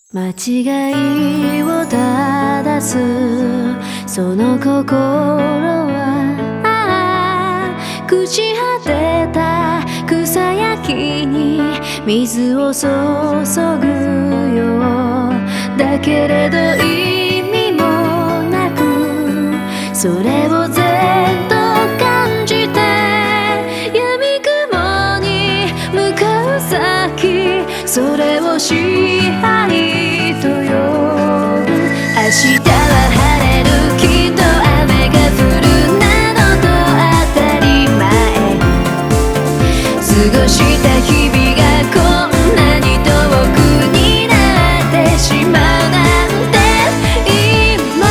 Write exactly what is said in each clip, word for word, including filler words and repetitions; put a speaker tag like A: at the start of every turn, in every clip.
A: 間違いを正すその心はああ朽ち果てた草焼きに水を注ぐようだけれど意味もなくそれをずっと感じて闇雲に向かう先それを支配と呼ぶ明日は晴れるきっと雨が降るなどと当たり前過ごした日々がこんなに遠くになってしまうなんて今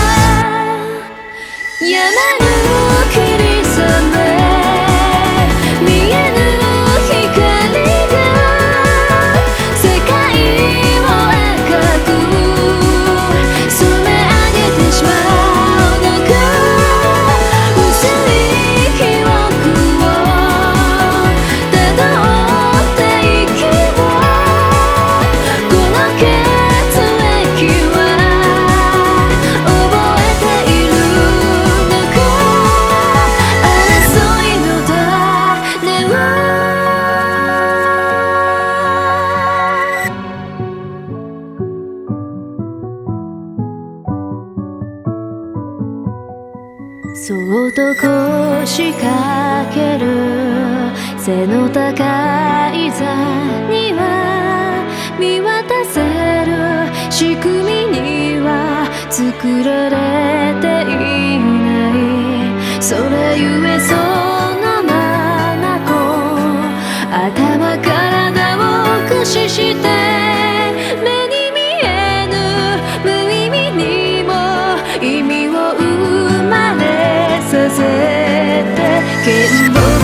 A: 山の霧雨見えぬ光が世界を赤く染め上げてしまうのか薄い記憶をたどっていけばこの血液は覚えているのか争いの種はそっと腰掛ける背の高い座には見渡せる仕組みには作られていないそれゆえそのままこう頭体を駆使して目に見えぬ無意味にも意味を生まれさせて剣を